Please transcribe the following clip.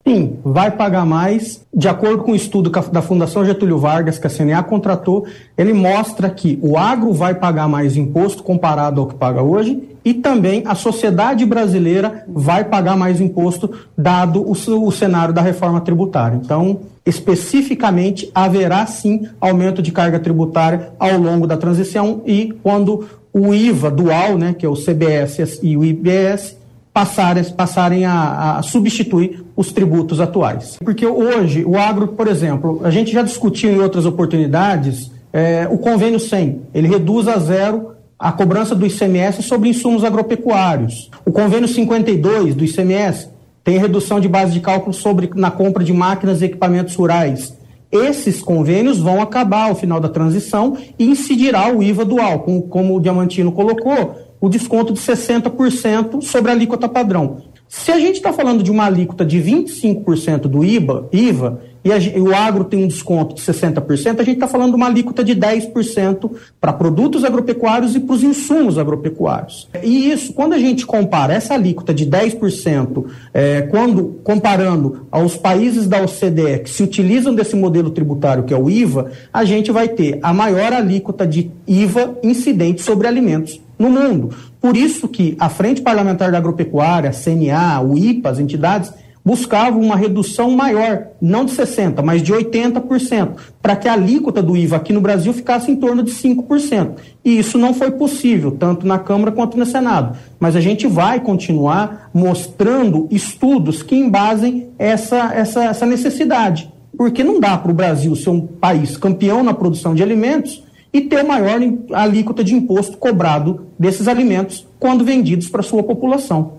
Sim, vai pagar mais. De acordo com o estudo da Fundação Getúlio Vargas, que a CNA contratou, ele mostra que o agro vai pagar mais imposto comparado ao que paga hoje e também a sociedade brasileira vai pagar mais imposto dado o cenário da reforma tributária. Então, especificamente, haverá sim aumento de carga tributária ao longo da transição e quando o IVA dual, né, que é o CBS e o IBS, passarem a substituir os tributos atuais. Porque hoje o agro, por exemplo, a gente já discutiu em outras oportunidades o convênio 100, ele reduz a zero a cobrança do ICMS sobre insumos agropecuários. O convênio 52 do ICMS tem redução de base de cálculo na compra de máquinas e equipamentos rurais. Esses convênios vão acabar ao final da transição e incidirá o IVA dual, como o Diamantino colocou, o desconto de 60% sobre a alíquota padrão. Se a gente está falando de uma alíquota de 25% do IVA e o agro tem um desconto de 60%, a gente está falando de uma alíquota de 10% para produtos agropecuários e para os insumos agropecuários. E isso, quando a gente compara essa alíquota de 10%, comparando aos países da OCDE que se utilizam desse modelo tributário que é o IVA, a gente vai ter a maior alíquota de IVA incidente sobre alimentos no mundo. Por isso que a Frente Parlamentar da Agropecuária, a CNA, o IPA, as entidades, buscavam uma redução maior, não de 60%, mas de 80%, para que a alíquota do IVA aqui no Brasil ficasse em torno de 5%. E isso não foi possível, tanto na Câmara quanto no Senado. Mas a gente vai continuar mostrando estudos que embasem essa necessidade. Porque não dá para o Brasil ser um país campeão na produção de alimentos e ter maior alíquota de imposto cobrado desses alimentos quando vendidos para a sua população.